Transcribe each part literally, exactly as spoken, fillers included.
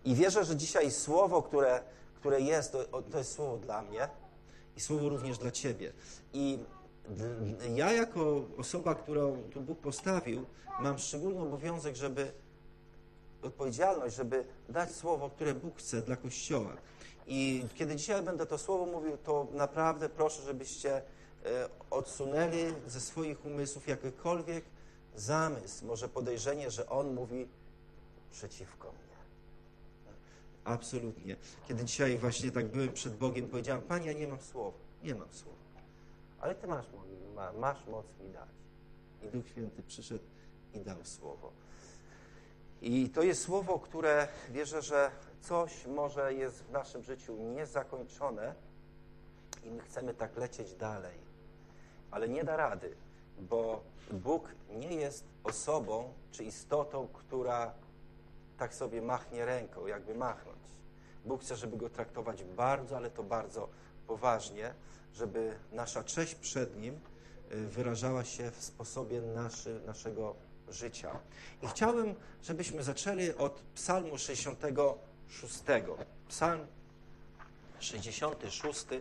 I wierzę, że dzisiaj słowo, które, które jest, to, to jest słowo dla mnie i słowo również dla ciebie. I ja jako osoba, którą tu Bóg postawił, mam szczególny obowiązek, żeby, odpowiedzialność, żeby dać słowo, które Bóg chce dla Kościoła. I kiedy dzisiaj będę to słowo mówił, to naprawdę proszę, żebyście odsunęli ze swoich umysłów jakikolwiek zamysł, może podejrzenie, że On mówi przeciwko mnie. Absolutnie. Kiedy dzisiaj właśnie tak byłem przed Bogiem, powiedziałem: Panie, ja nie mam słowa, nie mam słowa, ale Ty masz, masz moc mi dać. I Duch Święty przyszedł i dał słowo. I to jest słowo, które wierzę, że coś może jest w naszym życiu niezakończone i my chcemy tak lecieć dalej, ale nie da rady, bo Bóg nie jest osobą czy istotą, która tak sobie machnie ręką, jakby machnąć. Bóg chce, żeby Go traktować bardzo, ale to bardzo poważnie, żeby nasza cześć przed Nim wyrażała się w sposobie naszy, naszego życia. I chciałbym, żebyśmy zaczęli od Psalmu sześćdziesiątego szóstego. Psalm sześćdziesiąty szósty.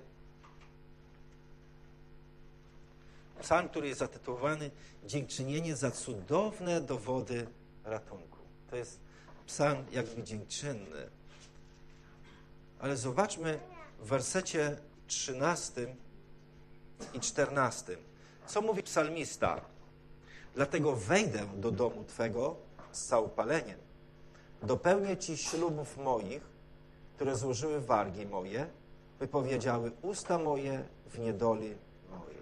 Psalm, który jest zatytułowany Dziękczynienie za cudowne dowody ratunku. To jest psalm jakby dziękczynny. Ale zobaczmy w wersecie trzynastym i czternastym. Co mówi psalmista? Dlatego wejdę do domu Twego z całopaleniem. Dopełnię Ci ślubów moich, które złożyły wargi moje, wypowiedziały usta moje w niedoli mojej.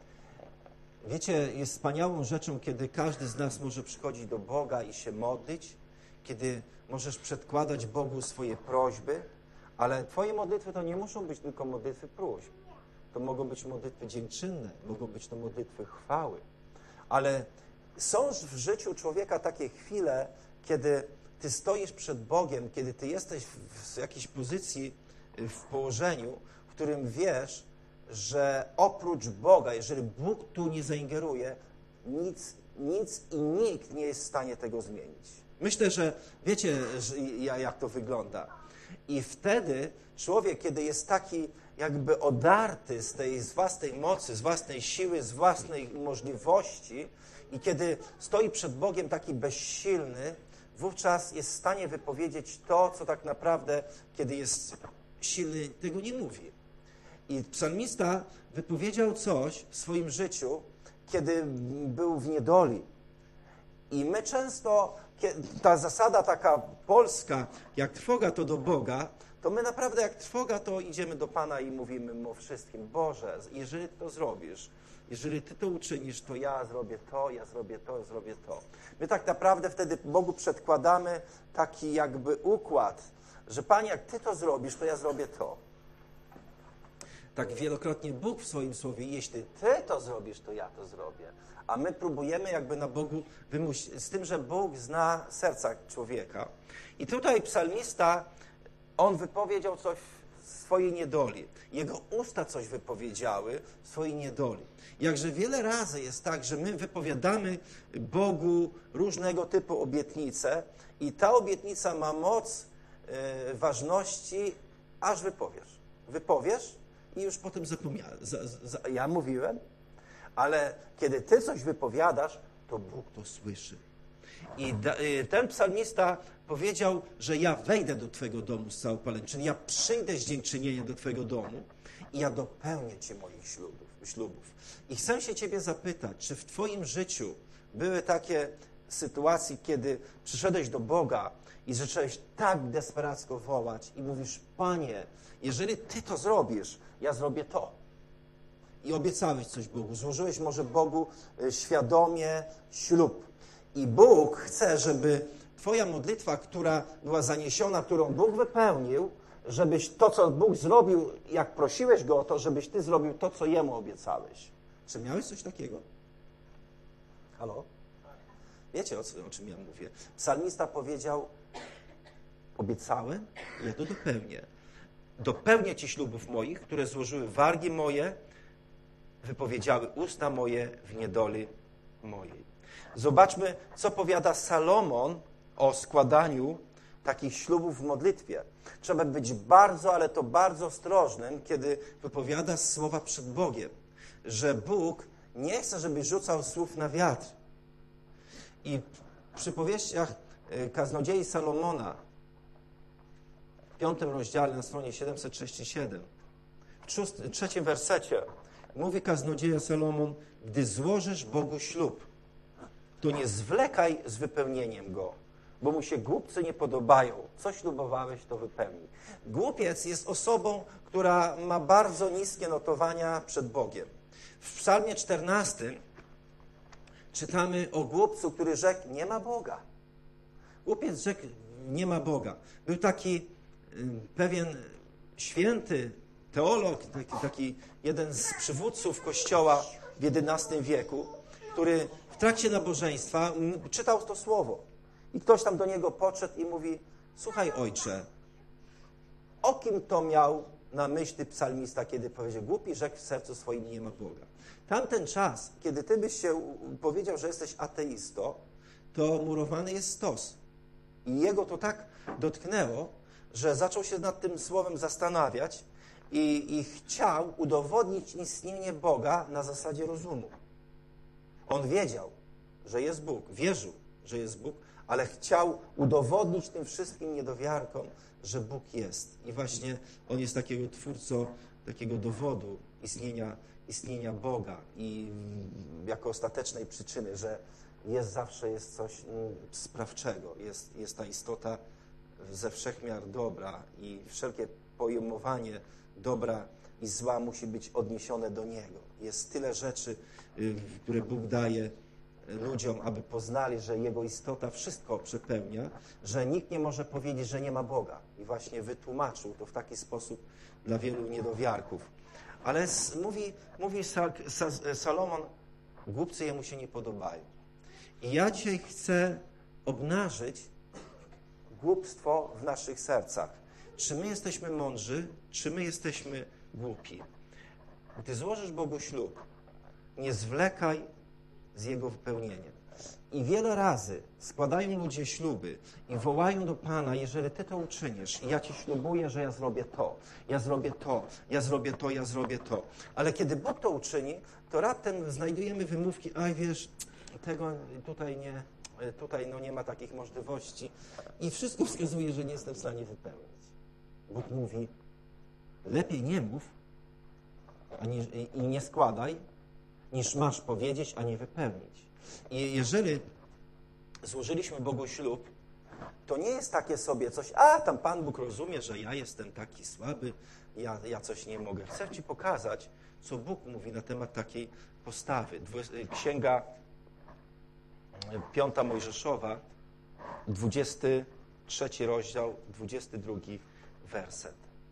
Wiecie, jest wspaniałą rzeczą, kiedy każdy z nas może przychodzić do Boga i się modlić, kiedy możesz przedkładać Bogu swoje prośby, ale Twoje modlitwy to nie muszą być tylko modlitwy próśb. To mogą być modlitwy dziękczynne, mogą być to modlitwy chwały. Ale są w życiu człowieka takie chwile, kiedy Ty stoisz przed Bogiem, kiedy Ty jesteś w jakiejś pozycji, w położeniu, w którym wiesz, że oprócz Boga, jeżeli Bóg tu nie zaingeruje, nic, nic i nikt nie jest w stanie tego zmienić. Myślę, że wiecie, że, jak to wygląda. I wtedy człowiek, kiedy jest taki jakby odarty z tej z własnej mocy, z własnej siły, z własnej możliwości i kiedy stoi przed Bogiem taki bezsilny, wówczas jest w stanie wypowiedzieć to, co tak naprawdę, kiedy jest silny, tego nie mówi. I psalmista wypowiedział coś w swoim życiu, kiedy był w niedoli. I my często, ta zasada taka polska, jak trwoga to do Boga, to my naprawdę jak trwoga to idziemy do Pana i mówimy Mu wszystkim: Boże, jeżeli Ty to zrobisz, jeżeli Ty to uczynisz, to ja zrobię to, ja zrobię to, zrobię to. My tak naprawdę wtedy Bogu przedkładamy taki jakby układ, że Panie, jak Ty to zrobisz, to ja zrobię to. Tak wielokrotnie Bóg w swoim słowie: jeśli Ty to zrobisz, to ja to zrobię. A my próbujemy jakby na Bogu wymusić, z tym, że Bóg zna serca człowieka. I tutaj psalmista, on wypowiedział coś w swojej niedoli. Jego usta coś wypowiedziały w swojej niedoli. Jakże wiele razy jest tak, że my wypowiadamy Bogu różnego typu obietnice i ta obietnica ma moc yy, ważności, aż wypowiesz. Wypowiesz i już potem zapomniałem. Za, za, ja mówiłem, ale kiedy Ty coś wypowiadasz, to Bóg to słyszy. I da, y, ten psalmista powiedział, że ja wejdę do Twego domu z całopalem, czyli ja przyjdę z dziękczynieniem do Twojego domu i ja dopełnię Ci moich ślubów, ślubów. I chcę się Ciebie zapytać, czy w Twoim życiu były takie sytuacje, kiedy przyszedłeś do Boga i zacząłeś tak desperacko wołać i mówisz: Panie, jeżeli Ty to zrobisz, ja zrobię to. I obiecałeś coś Bogu, złożyłeś może Bogu świadomie ślub. I Bóg chce, żeby Twoja modlitwa, która była zaniesiona, którą Bóg wypełnił, żebyś to, co Bóg zrobił, jak prosiłeś Go o to, żebyś Ty zrobił to, co Jemu obiecałeś. Czy miałeś coś takiego? Halo? Wiecie, o, co, o czym ja mówię. Psalmista powiedział: obiecałem, ja to dopełnię. Dopełnię Ci ślubów moich, które złożyły wargi moje, wypowiedziały usta moje w niedoli mojej. Zobaczmy, co powiada Salomon o składaniu takich ślubów w modlitwie. Trzeba być bardzo, ale to bardzo ostrożnym, kiedy wypowiada słowa przed Bogiem. że Bóg nie chce, żebyś rzucał słów na wiatr. I w przypowieściach y, kaznodziei Salomona w piątym rozdziale na stronie siedemset trzydzieści siedem w szóstym, trzecim wersecie mówi kaznodzieja Salomon: gdy złożysz Bogu ślub, to nie zwlekaj z wypełnieniem go, bo mu się głupcy nie podobają. Co ślubowałeś, to wypełnij. głupiec jest osobą, która ma bardzo niskie notowania przed Bogiem. W psalmie czternastym czytamy o Głupcu, który rzekł, nie ma Boga. Głupiec rzekł, nie ma Boga. Był taki y, pewien święty teolog, taki, taki jeden z przywódców Kościoła w jedenastym wieku, który w trakcie nabożeństwa m, Czytał to słowo. I ktoś tam do niego podszedł i mówi, słuchaj ojcze, o kim to miał na myśli psalmista, kiedy powiedział, głupi rzekł w sercu swoim, nie ma Boga. Tamten czas, kiedy ty byś się u- powiedział, że jesteś ateistą, To murowany jest stos. i jego to tak dotknęło, że zaczął się nad tym słowem zastanawiać i, i chciał udowodnić istnienie Boga na zasadzie rozumu. On wiedział, że jest Bóg, wierzył, że jest Bóg, ale chciał udowodnić tym wszystkim niedowiarkom, że Bóg jest. I właśnie on jest takiego twórcą, takiego dowodu istnienia, istnienia Boga. i jako ostatecznej przyczyny, że jest zawsze jest coś mm, Sprawczego. Jest, jest ta istota ze wszechmiar dobra i wszelkie pojmowanie dobra i zła musi być odniesione do Niego. Jest tyle rzeczy, y, które Bóg daje ludziom, aby Poznali, że Jego istota wszystko przepełnia, że nikt nie może powiedzieć, że nie ma Boga. I właśnie wytłumaczył to w taki sposób dla wielu niedowiarków. Ale s- mówi, mówi Sa- Sa- Salomon, Głupcy Jemu się nie podobają. i ja dzisiaj chcę obnażyć, Głupstwo w naszych sercach. czy my jesteśmy mądrzy, czy my jesteśmy głupi. Gdy złożysz Bogu ślub, nie zwlekaj z jego wypełnieniem. I wiele razy składają ludzie śluby i wołają do Pana, jeżeli Ty to uczynisz, i ja Ci ślubuję, że ja zrobię to, ja zrobię to, ja zrobię to, ja zrobię to. Ale kiedy Bóg to uczyni, to raptem znajdujemy wymówki, a wiesz, tego tutaj nie, tutaj no nie ma takich możliwości. I wszystko wskazuje, że nie jestem w stanie wypełnić. Bóg mówi, lepiej nie mów ani, i, i nie składaj, niż masz powiedzieć, a nie wypełnić. I jeżeli złożyliśmy Bogu ślub, To nie jest takie sobie coś, a tam Pan Bóg rozumie, że ja jestem taki słaby, ja, ja coś nie mogę. Chcę Ci pokazać, co Bóg mówi na temat takiej postawy. Dwu- Księga Piąta Mojżeszowa, dwudziesty trzeci rozdział, dwudziesty drugi werset.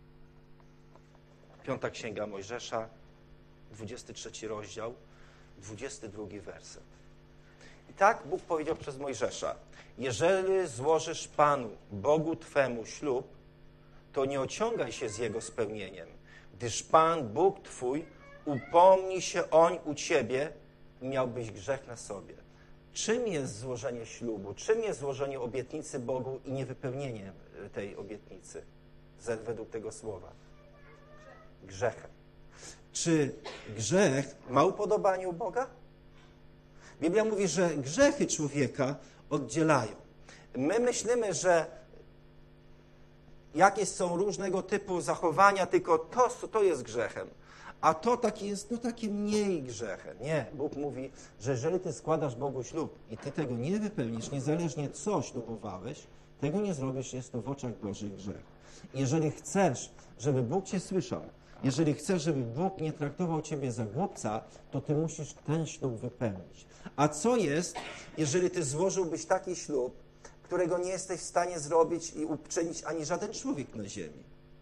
Piąta Księga Mojżesza, dwudziesty trzeci rozdział, dwudziesty drugi werset. I tak Bóg powiedział przez Mojżesza, jeżeli złożysz Panu, Bogu Twemu ślub, to nie ociągaj się z jego spełnieniem, gdyż Pan, Bóg Twój, upomni się oń u Ciebie i miałbyś grzech na sobie. Czym jest złożenie ślubu? Czym jest złożenie obietnicy Bogu i niewypełnienie tej obietnicy ze- według tego słowa? Grzechem. Czy grzech ma upodobanie u Boga? Biblia mówi, że grzechy człowieka oddzielają. My myślimy, że jakieś są różnego typu zachowania, tylko to, to jest grzechem. A to takie jest, no takie mniej grzechem. Nie, Bóg mówi, że jeżeli Ty składasz Bogu ślub, I ty tego nie wypełnisz, niezależnie co ślubowałeś, tego nie zrobisz, jest to w oczach Bożych grzech. Jeżeli chcesz, żeby Bóg cię słyszał, jeżeli chcesz, żeby Bóg nie traktował ciebie za głupca, to ty musisz ten ślub wypełnić. A co jest, jeżeli Ty złożyłbyś taki ślub, którego nie jesteś w stanie zrobić i uczynić ani żaden człowiek na ziemi?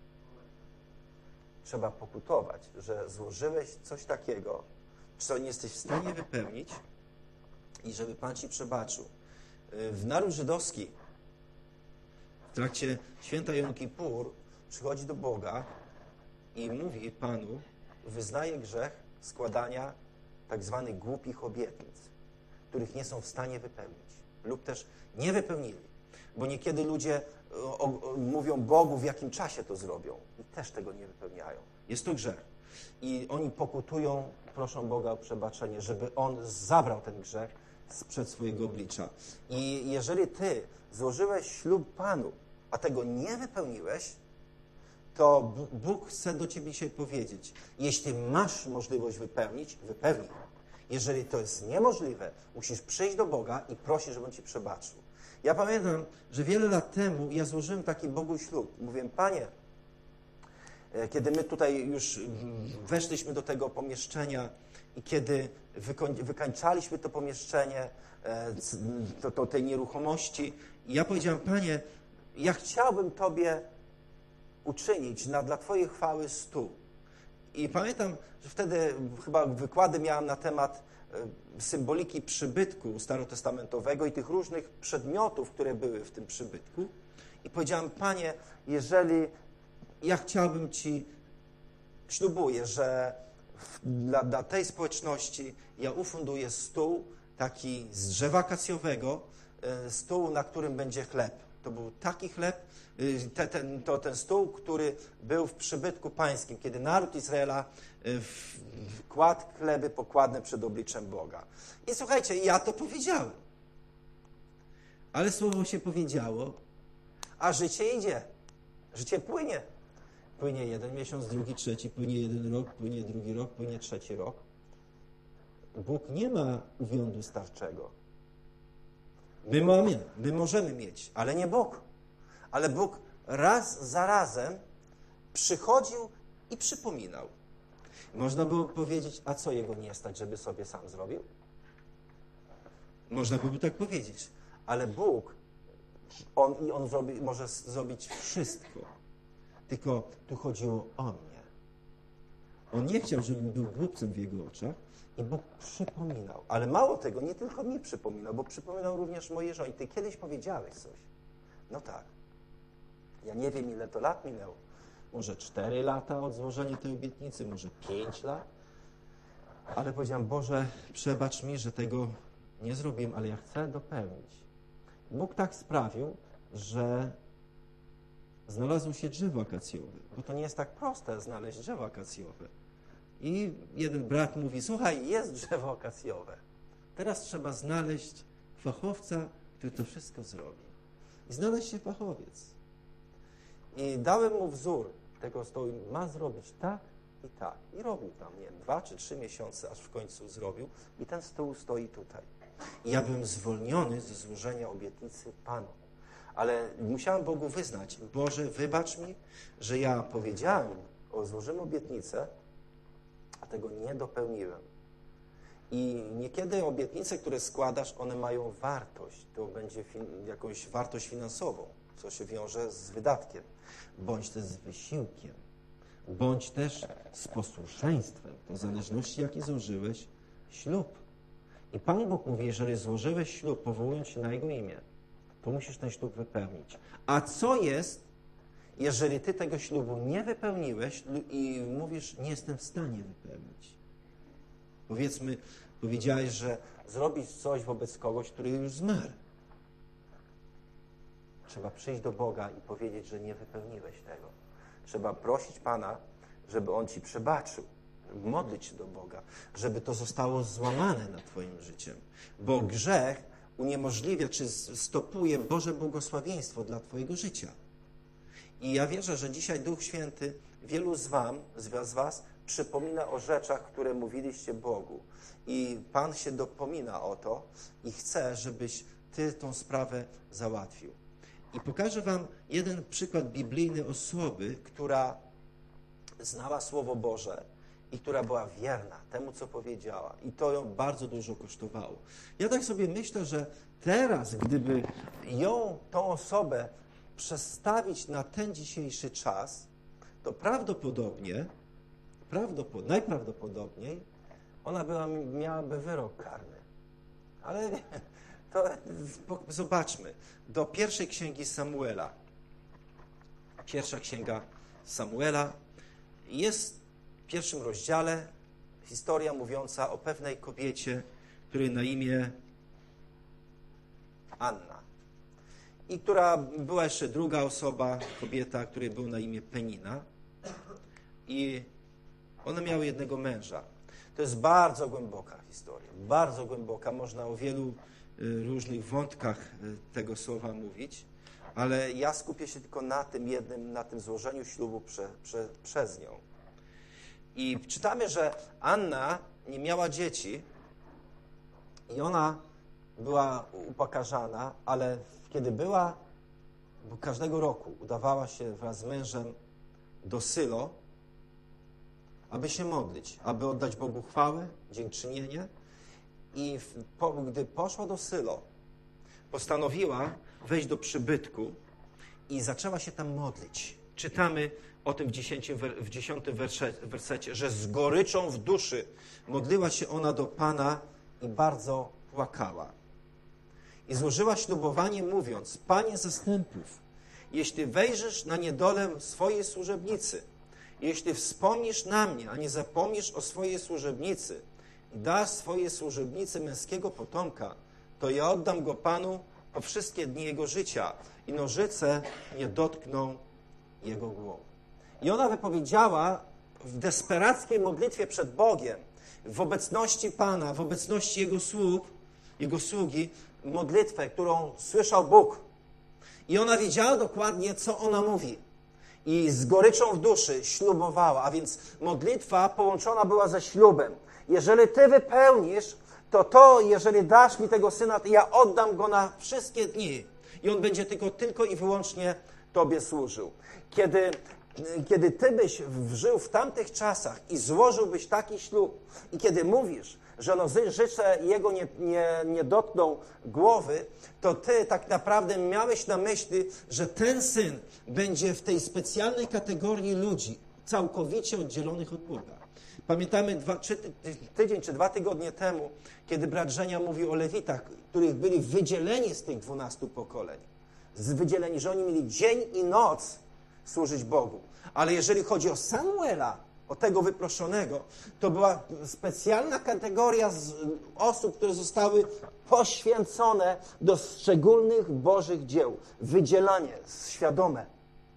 Trzeba pokutować, że złożyłeś coś takiego, co nie jesteś w W stanie stanie wypełnić i żeby Pan ci przebaczył. W naród żydowski w trakcie święta Jom Kippur przychodzi do Boga i mówi Panu, wyznaje grzech składania tak zwanych głupich obietnic, których nie są w stanie wypełnić lub też nie wypełnili. Bo niekiedy ludzie o, o, mówią Bogu, w jakim czasie to zrobią. I też tego nie wypełniają. Jest to grzech. I oni pokutują, proszą Boga o przebaczenie, żeby On zabrał ten grzech sprzed swojego oblicza. I jeżeli ty złożyłeś ślub Panu, a tego nie wypełniłeś, to Bóg chce do ciebie dzisiaj powiedzieć, jeśli masz możliwość wypełnić, wypełnij. Jeżeli to jest niemożliwe, musisz przyjść do Boga i prosić, żeby On ci przebaczył. Ja pamiętam, że wiele lat temu ja złożyłem taki Bogu ślub. Mówiłem, Panie, kiedy my tutaj już weszliśmy do tego pomieszczenia i kiedy wykańczaliśmy to pomieszczenie, to, to tej nieruchomości, ja powiedziałem, Panie, ja chciałbym Tobie uczynić na, dla Twojej chwały stół. I pamiętam, że wtedy chyba wykłady miałem na temat symboliki przybytku starotestamentowego i tych różnych przedmiotów, które były w tym przybytku. I powiedziałem, Panie, jeżeli ja chciałbym Ci, ślubuję, że dla, dla tej społeczności ja ufunduję stół taki z drzewa akacjowego, stół, na którym będzie chleb. To był taki chleb, te, ten, to ten stół, który był w przybytku pańskim, kiedy naród Izraela kładł chleby pokładne przed obliczem Boga. I słuchajcie, ja to powiedziałem. Ale słowo się powiedziało, a życie idzie. Życie płynie. Płynie jeden miesiąc, drugi, trzeci, płynie jeden rok, płynie drugi rok, płynie trzeci rok. Bóg nie ma uwiądu starczego. My mamy, my możemy mieć, ale nie Bóg. Ale Bóg raz za razem przychodził i przypominał. Można było powiedzieć, a co Jego nie stać, żeby sobie sam zrobił? Można byłoby tak powiedzieć. Ale Bóg, On i On zrobi, może zrobić wszystko. Tylko tu chodziło o mnie. On nie chciał, żebym był głupcem w Jego oczach i Bóg przypominał. Ale mało tego, nie tylko mi przypominał, bo przypominał również mojej żonie. Ty kiedyś powiedziałeś coś. No tak. Ja nie wiem, ile to lat minęło. Może cztery lata od złożenia tej obietnicy, może pięć lat. Ale powiedziałem, Boże, przebacz mi, że tego nie zrobiłem, ale ja chcę dopełnić. Bóg tak sprawił, że znalazło się drzewo akacjowe. Bo to nie jest tak proste znaleźć drzewo akacjowe. I jeden brat mówi, słuchaj, jest drzewo akacjowe. Teraz trzeba znaleźć fachowca, który to wszystko zrobi. I znalazł się fachowiec. I dałem mu wzór tego stołu. Ma zrobić tak i tak. I robił tam, nie wiem, dwa czy trzy miesiące, aż w końcu zrobił. I ten stół stoi tutaj. I ja byłem zwolniony ze złożenia obietnicy Panu. Ale musiałem Bogu wyznać, Boże, wybacz mi, że ja powiedziałem, o złożyłem obietnicę, a tego nie dopełniłem. I niekiedy obietnice, które składasz, one mają wartość. To będzie fin- jakąś wartość finansową, co się wiąże z wydatkiem. Bądź też z wysiłkiem. Bądź też z posłuszeństwem. To w zależności, jaki złożyłeś ślub. I Pan Bóg mówi, jeżeli złożyłeś ślub, powołując się na Jego imię, to musisz ten ślub wypełnić. A co jest, jeżeli ty tego ślubu nie wypełniłeś i mówisz, nie jestem w stanie wypełnić? Powiedzmy, powiedziałeś, że zrobisz coś wobec kogoś, który już zmarł. Trzeba przyjść do Boga i powiedzieć, że nie wypełniłeś tego. Trzeba prosić Pana, żeby On ci przebaczył. Modlić się do Boga, żeby to zostało złamane nad twoim życiem. Bo grzech uniemożliwia, czy stopuje Boże błogosławieństwo dla twojego życia. I ja wierzę, że dzisiaj Duch Święty wielu z wam, z was przypomina o rzeczach, które mówiliście Bogu. I Pan się dopomina o to i chce, żebyś ty tą sprawę załatwił. I pokażę wam jeden przykład biblijny osoby, która znała Słowo Boże i która była wierna temu, co powiedziała. I to ją bardzo dużo kosztowało. Ja tak sobie myślę, że teraz, gdyby ją, tą osobę przestawić na ten dzisiejszy czas, to prawdopodobnie, prawdopod- najprawdopodobniej ona była, miałaby wyrok karny. Ale to zobaczmy. Do pierwszej księgi Samuela. Pierwsza księga Samuela jest w pierwszym rozdziale historia mówiąca o pewnej kobiecie, której na imię Anna. i która była jeszcze druga osoba, kobieta, której było na imię Penina. I one miały jednego męża. To jest bardzo głęboka historia, bardzo głęboka. Można o wielu różnych wątkach tego słowa mówić, ale ja skupię się tylko na tym jednym, na tym złożeniu ślubu prze, prze, przez nią. I czytamy, że Anna nie miała dzieci i ona była upokarzana, ale kiedy była, bo każdego roku udawała się wraz z mężem do Sylo, aby się modlić, aby oddać Bogu chwałę, dziękczynienie. I w, po, gdy poszła do Sylo, postanowiła wejść do przybytku i zaczęła się tam modlić. Czytamy o tym w dziesiątym, w dziesiątym wersecie, że z goryczą w duszy modliła się ona do Pana i bardzo płakała. I złożyła ślubowanie, mówiąc: Panie zastępów, jeśli wejrzysz na niedolę swojej służebnicy, jeśli wspomnisz na mnie, a nie zapomnisz o swojej służebnicy i dasz swojej służebnicy męskiego potomka, to ja oddam go Panu po wszystkie dni jego życia i nożyce nie dotkną jego głowy. I ona wypowiedziała w desperackiej modlitwie przed Bogiem, w obecności Pana, w obecności Jego sług, Jego sługi, modlitwę, którą słyszał Bóg. I ona wiedziała dokładnie, co ona mówi. I z goryczą w duszy ślubowała, a więc modlitwa połączona była ze ślubem. Jeżeli Ty wypełnisz, to to, jeżeli dasz mi tego syna, to ja oddam go na wszystkie dni. I on będzie tylko, tylko i wyłącznie Tobie służył. Kiedy, kiedy Ty byś żył w tamtych czasach i złożyłbyś taki ślub, i kiedy mówisz, że nożyce jego nie, nie, nie dotkną głowy, to Ty tak naprawdę miałeś na myśli, że ten syn będzie w tej specjalnej kategorii ludzi całkowicie oddzielonych od Boga. Pamiętamy dwa, czy, tydzień czy dwa tygodnie temu, kiedy brat Żenia mówił o Lewitach, których byli wydzieleni z tych dwunastu pokoleń. Z wydzieleni, że oni mieli dzień i noc służyć Bogu. Ale jeżeli chodzi o Samuela, o tego wyproszonego, to była specjalna kategoria z osób, które zostały poświęcone do szczególnych Bożych dzieł. Wydzielanie, świadome.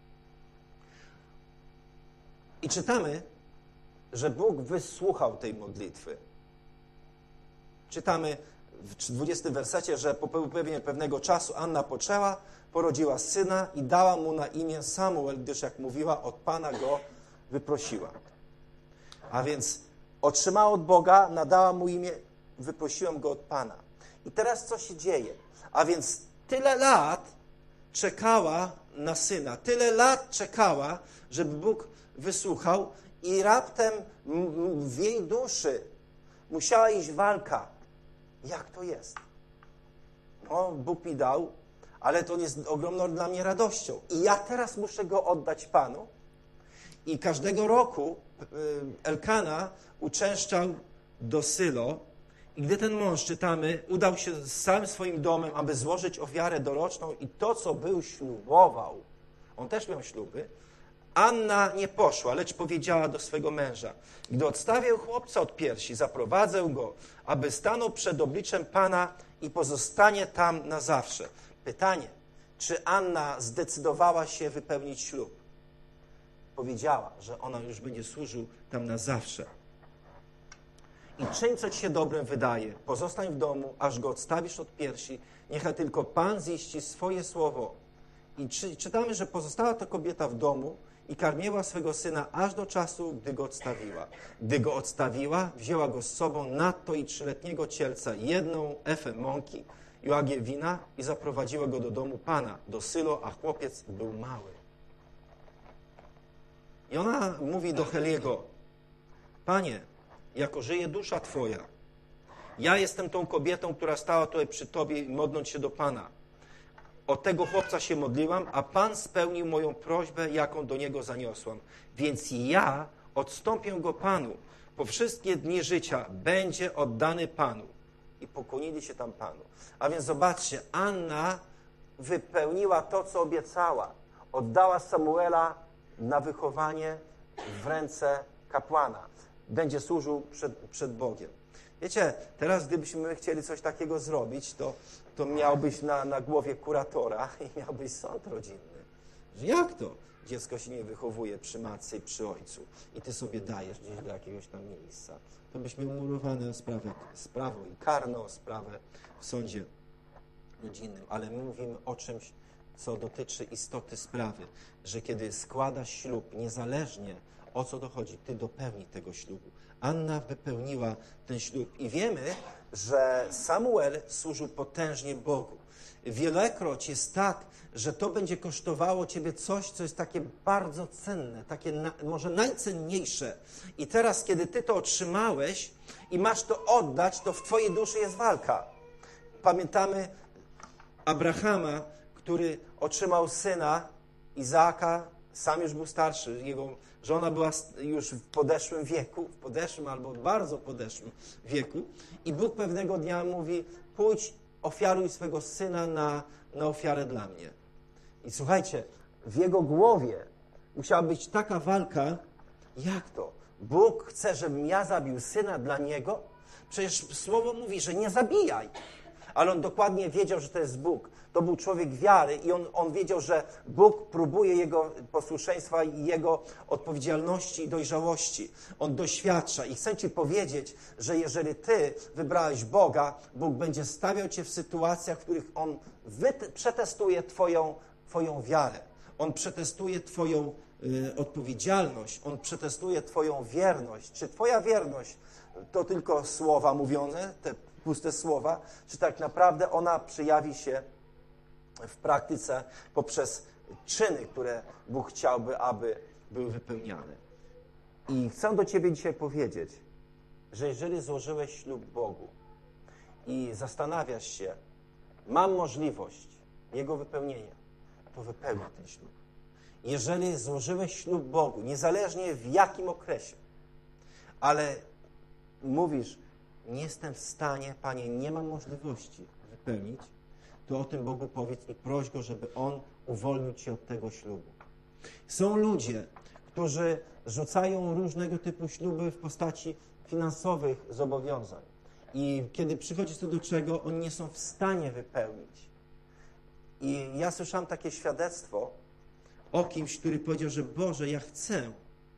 I czytamy, że Bóg wysłuchał tej modlitwy. Czytamy w dwudziestym wersecie, że po upływie pewnego czasu Anna poczęła, porodziła syna i dała mu na imię Samuel, gdyż jak mówiła, od Pana go wyprosiła. A więc otrzymała od Boga, nadała mu imię, wyprosiłam go od Pana. I teraz co się dzieje? A więc tyle lat czekała na syna, tyle lat czekała, żeby Bóg wysłuchał i raptem w jej duszy musiała iść walka. Jak to jest? No, Bóg mi dał, ale to jest ogromną dla mnie radością. I ja teraz muszę go oddać Panu. I każdego roku Elkana uczęszczał do Sylo i gdy ten mąż, czytamy, udał się z całym swoim domem, aby złożyć ofiarę doroczną i to, co był ślubował, on też miał śluby, Anna nie poszła, lecz powiedziała do swego męża: gdy odstawię chłopca od piersi, zaprowadzę go, aby stanął przed obliczem Pana i pozostanie tam na zawsze. Pytanie, czy Anna zdecydowała się wypełnić ślub? Powiedziała, że ona już będzie służył tam na zawsze. I czyń, co ci się dobrem wydaje. Pozostań w domu, aż go odstawisz od piersi. Niechaj tylko Pan ziści swoje słowo. I czy, czytamy, że pozostała ta kobieta w domu i karmiła swego syna aż do czasu, gdy go odstawiła. Gdy go odstawiła, wzięła go z sobą nadto i trzyletniego cielca, jedną efę mąki i łagię wina i zaprowadziła go do domu Pana, do Sylo, a chłopiec był mały. I ona mówi do Heliego: Panie, jako żyje dusza Twoja, ja jestem tą kobietą, która stała tutaj przy Tobie i modląc się do Pana. O tego chłopca się modliłam, a Pan spełnił moją prośbę, jaką do niego zaniosłam. Więc ja odstąpię go Panu. Po wszystkie dni życia będzie oddany Panu. I pokłonili się tam Panu. A więc zobaczcie, Anna wypełniła to, co obiecała. Oddała Samuela na wychowanie w ręce kapłana. Będzie służył przed, przed Bogiem. Wiecie, teraz gdybyśmy chcieli coś takiego zrobić, to, to miałbyś na, na głowie kuratora i miałbyś sąd rodzinny. Że jak to? Dziecko się nie wychowuje przy matce i przy ojcu i ty sobie dajesz gdzieś do jakiegoś tam miejsca. To byś miał murowane sprawę, sprawą i karną sprawę w sądzie rodzinnym. Ale my mówimy o czymś, co dotyczy istoty sprawy, że kiedy składasz ślub, niezależnie o co dochodzi, ty dopełnij tego ślubu. Anna wypełniła ten ślub i wiemy, że Samuel służył potężnie Bogu. Wielekroć jest tak, że to będzie kosztowało ciebie coś, co jest takie bardzo cenne, takie na, może najcenniejsze. I teraz, kiedy ty to otrzymałeś i masz to oddać, to w twojej duszy jest walka. Pamiętamy Abrahama, który otrzymał syna, Izaaka, sam już był starszy, jego żona była już w podeszłym wieku, w podeszłym albo bardzo podeszłym wieku i Bóg pewnego dnia mówi, pójdź, ofiaruj swego syna na, na ofiarę dla mnie. I słuchajcie, w jego głowie musiała być taka walka, jak to? Bóg chce, żebym ja zabił syna dla niego? Przecież słowo mówi, że nie zabijaj. Ale on dokładnie wiedział, że to jest Bóg. To był człowiek wiary i on, on wiedział, że Bóg próbuje jego posłuszeństwa i jego odpowiedzialności i dojrzałości. On doświadcza i chcę ci powiedzieć, że jeżeli ty wybrałeś Boga, Bóg będzie stawiał cię w sytuacjach, w których On wyt- przetestuje twoją, twoją wiarę. On przetestuje twoją y, odpowiedzialność. On przetestuje twoją wierność. Czy twoja wierność to tylko słowa mówione, te puste słowa, czy tak naprawdę ona przejawi się w praktyce poprzez czyny, które Bóg chciałby, aby były wypełniane. I chcę do ciebie dzisiaj powiedzieć, że jeżeli złożyłeś ślub Bogu i zastanawiasz się, mam możliwość jego wypełnienia, to wypełnij ten ślub. Jeżeli złożyłeś ślub Bogu, niezależnie w jakim okresie, ale mówisz, nie jestem w stanie, Panie, nie mam możliwości wypełnić, to o tym Bogu powiedz i proś Go, żeby On uwolnił cię od tego ślubu. Są ludzie, którzy rzucają różnego typu śluby w postaci finansowych zobowiązań. I kiedy przychodzi to do czego, oni nie są w stanie wypełnić. I ja słyszałem takie świadectwo o kimś, który powiedział, że Boże, ja chcę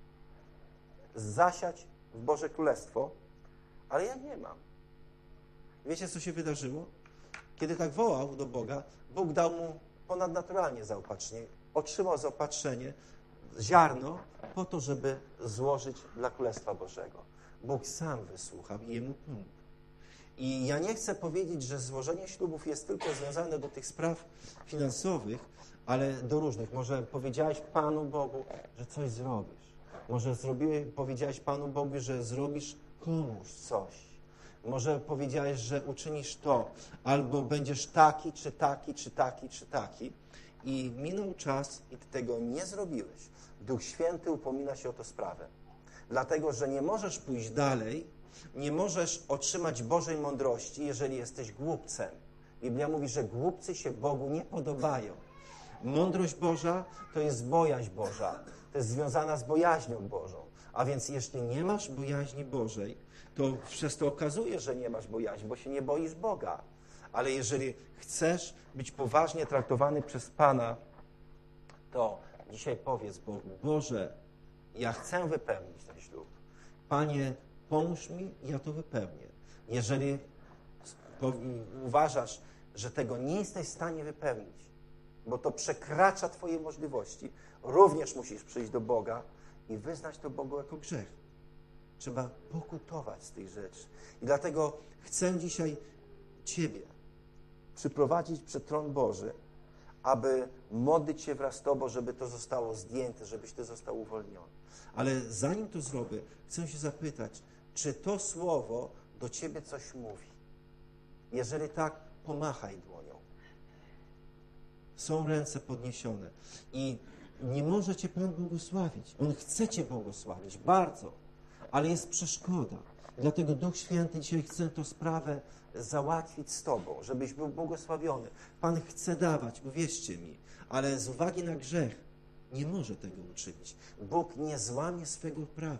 zasiać w Boże Królestwo, ale ja nie mam. Wiecie, co się wydarzyło? Kiedy tak wołał do Boga, Bóg dał mu ponadnaturalnie zaopatrzenie. Otrzymał zaopatrzenie, ziarno, po to, żeby złożyć dla Królestwa Bożego. Bóg sam wysłuchał i jemu pomógł. I ja nie chcę powiedzieć, że złożenie ślubów jest tylko związane do tych spraw finansowych, ale do różnych. Może powiedziałeś Panu Bogu, że coś zrobisz. Może zrobiłeś, powiedziałeś Panu Bogu, że zrobisz komuś coś. Może powiedziałeś, że uczynisz to, albo będziesz taki, czy taki, czy taki, czy taki. I minął czas i ty tego nie zrobiłeś. Duch Święty upomina się o tę sprawę. Dlatego, że nie możesz pójść dalej, nie możesz otrzymać Bożej mądrości, jeżeli jesteś głupcem. Biblia mówi, że głupcy się Bogu nie podobają. Mądrość Boża to jest bojaźń Boża. To jest związana z bojaźnią Bożą. A więc jeśli nie masz bojaźni Bożej, to przez to okazuje, że nie masz bojaźni, bo się nie boisz Boga. Ale jeżeli chcesz być poważnie traktowany przez Pana, to dzisiaj powiedz Bogu, Boże, ja chcę wypełnić ten ślub. Panie, pomóż mi, ja to wypełnię. Jeżeli uważasz, że tego nie jesteś w stanie wypełnić, bo to przekracza twoje możliwości, również musisz przyjść do Boga i wyznać to Bogu jako grzech. Trzeba pokutować z tych rzeczy. I dlatego chcę dzisiaj Ciebie przyprowadzić przed tron Boży, aby modlić się wraz z Tobą, żeby to zostało zdjęte, żebyś Ty został uwolniony. Ale zanim to zrobię, chcę się zapytać, czy to słowo do Ciebie coś mówi? Jeżeli tak, pomachaj dłonią. Są ręce podniesione i nie może Cię Pan błogosławić. On chce Cię błogosławić, bardzo, ale jest przeszkoda. Dlatego Duch Święty dzisiaj chce tę sprawę załatwić z Tobą, żebyś był błogosławiony. Pan chce dawać, uwierzcie mi, ale z uwagi na grzech nie może tego uczynić. Bóg nie złamie swego prawa.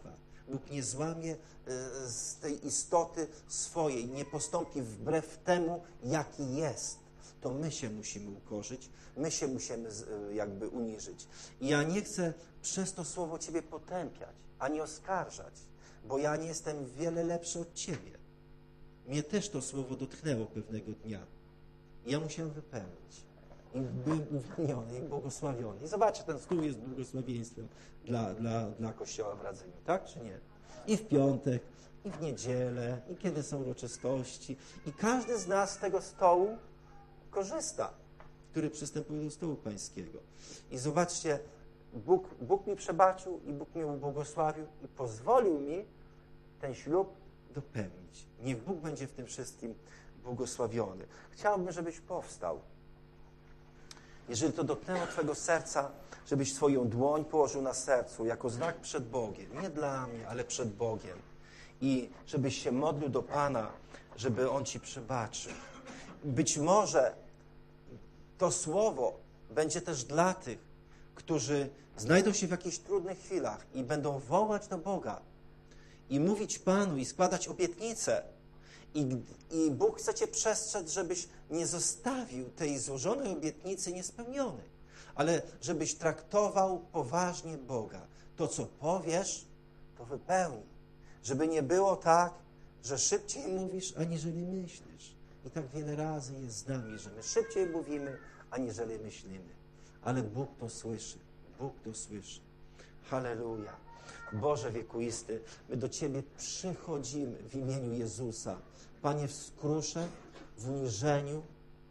Bóg nie złamie y, z tej istoty swojej, nie postąpi wbrew temu, jaki jest. To my się musimy ukorzyć, my się musimy y, jakby uniżyć. I ja nie chcę przez to słowo Ciebie potępiać, ani oskarżać, bo ja nie jestem wiele lepszy od Ciebie. Mnie też to słowo dotknęło pewnego dnia. Ja musiałem wypełnić. I byłem uwolniony i błogosławiony. I zobaczcie, ten stół jest błogosławieństwem dla, dla, dla Kościoła w Radzeniu, tak czy nie? I w piątek, i w niedzielę, i kiedy są uroczystości. I każdy z nas z tego stołu korzysta, który przystępuje do stołu pańskiego. I zobaczcie, Bóg, Bóg mi przebaczył i Bóg mnie ubłogosławił i pozwolił mi ten ślub dopełnić. Niech Bóg będzie w tym wszystkim błogosławiony. Chciałbym, żebyś powstał. Jeżeli to dotknęło Twojego serca, żebyś swoją dłoń położył na sercu jako znak przed Bogiem. Nie dla mnie, ale przed Bogiem. I żebyś się modlił do Pana, żeby On Ci przebaczył. Być może to słowo będzie też dla tych, którzy znajdą się w jakichś trudnych chwilach i będą wołać do Boga i mówić Panu i składać obietnice. I, I Bóg chce Cię przestrzec, żebyś nie zostawił tej złożonej obietnicy niespełnionej, ale żebyś traktował poważnie Boga. To, co powiesz, to wypełnij. Żeby nie było tak, że szybciej mówisz, aniżeli myślisz. I tak wiele razy jest z nami, że my szybciej mówimy, aniżeli myślimy. Ale Bóg to słyszy. Bóg to słyszy. Halleluja. Boże wiekuisty, my do Ciebie przychodzimy w imieniu Jezusa. Panie, w skrusze, w uniżeniu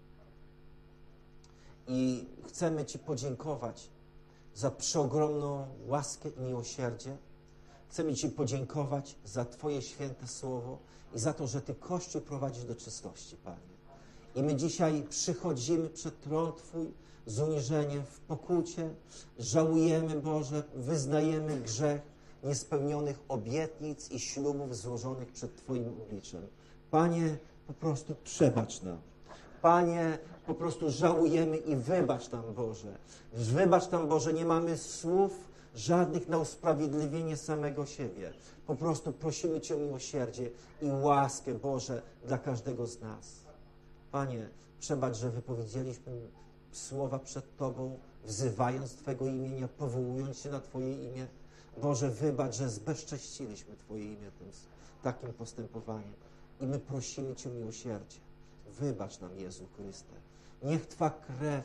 i chcemy Ci podziękować za przeogromną łaskę i miłosierdzie. Chcemy Ci podziękować za Twoje święte słowo i za to, że Ty Kościół prowadzisz do czystości, Panie. I my dzisiaj przychodzimy przed tron Twój z uniżeniem, w pokucie. Żałujemy, Boże, wyznajemy grzech niespełnionych obietnic i ślubów złożonych przed Twoim obliczem. Panie, po prostu przebacz nam. Panie, po prostu żałujemy i wybacz nam, Boże. Wybacz nam, Boże, nie mamy słów żadnych na usprawiedliwienie samego siebie. Po prostu prosimy Cię o miłosierdzie i łaskę, Boże, dla każdego z nas. Panie, przebacz, że wypowiedzieliśmy słowa przed Tobą, wzywając Twego imienia, powołując się na Twoje imię. Boże, wybacz, że zbezcześciliśmy Twoje imię tym takim postępowaniem. I my prosimy Cię o miłosierdzie. Wybacz nam, Jezu Chryste. Niech Twa krew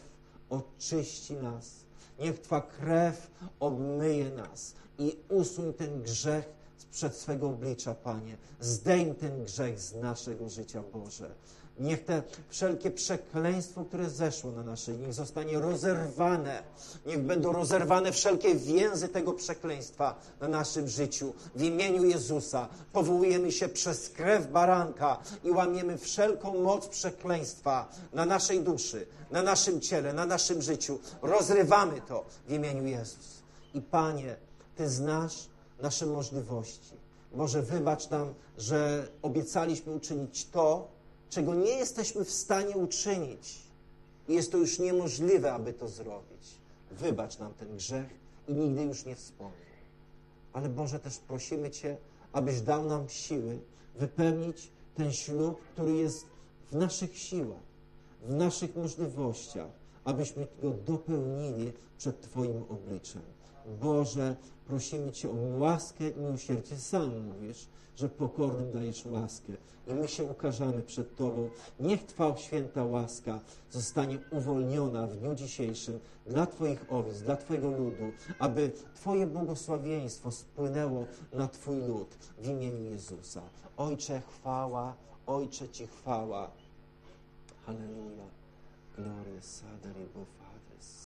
oczyści nas. Niech Twa krew obmyje nas i usuń ten grzech przed swego oblicza, Panie. Zdejm ten grzech z naszego życia, Boże. Niech te wszelkie przekleństwo, które zeszło na nasze, niech zostanie rozerwane. Niech będą rozerwane wszelkie więzy tego przekleństwa na naszym życiu. W imieniu Jezusa powołujemy się przez krew baranka i łamiemy wszelką moc przekleństwa na naszej duszy, na naszym ciele, na naszym życiu. Rozrywamy to w imieniu Jezus. I Panie, Ty znasz nasze możliwości. Boże, wybacz nam, że obiecaliśmy uczynić to, czego nie jesteśmy w stanie uczynić. I jest to już niemożliwe, aby to zrobić. Wybacz nam ten grzech i nigdy już nie wspomnij. Ale Boże, też prosimy Cię, abyś dał nam siły wypełnić ten ślub, który jest w naszych siłach, w naszych możliwościach, abyśmy go dopełnili przed Twoim obliczem. Boże, prosimy Cię o łaskę i miłosierdzie. Sam mówisz, że pokornym dajesz łaskę. I my się ukażamy przed Tobą. Niech Twa święta łaska zostanie uwolniona w dniu dzisiejszym dla Twoich owiec, dla Twojego ludu, aby Twoje błogosławieństwo spłynęło na Twój lud w imieniu Jezusa. Ojcze, chwała, Ojcze Ci chwała. Halleluja. Gloria, Sadari, Bofa.